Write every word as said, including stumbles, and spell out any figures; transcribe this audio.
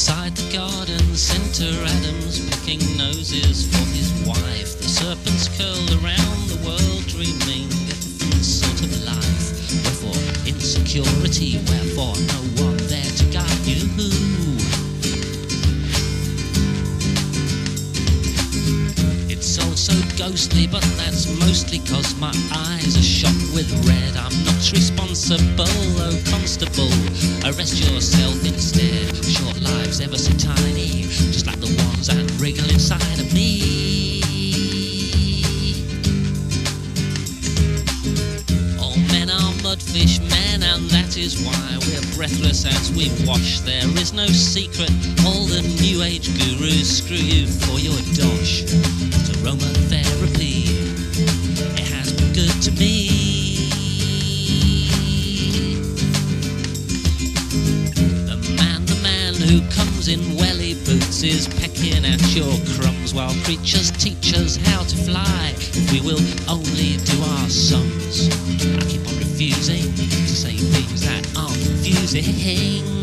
Inside the garden centre, Adam's picking noses for his wife. The serpents curled around the world, dreaming a different sort of life. Wherefore insecurity, wherefore no one there to guide you. It's all so ghostly, but that's mostly cause my eyes are shot with red. I'm not responsible, oh constable, arrest yourself instead. Short lives ever so tiny, just like the ones that wriggle inside of me. All men are mudfish men, and that is why we're breathless as we wash. There is no secret, all the new age gurus screw you for your dosh. It's aromatherapy, it has been good to me. Who comes in welly boots is pecking at your crumbs, while preachers teach us how to fly if we will only do our sums. I keep on refusing to say things that aren't confusing.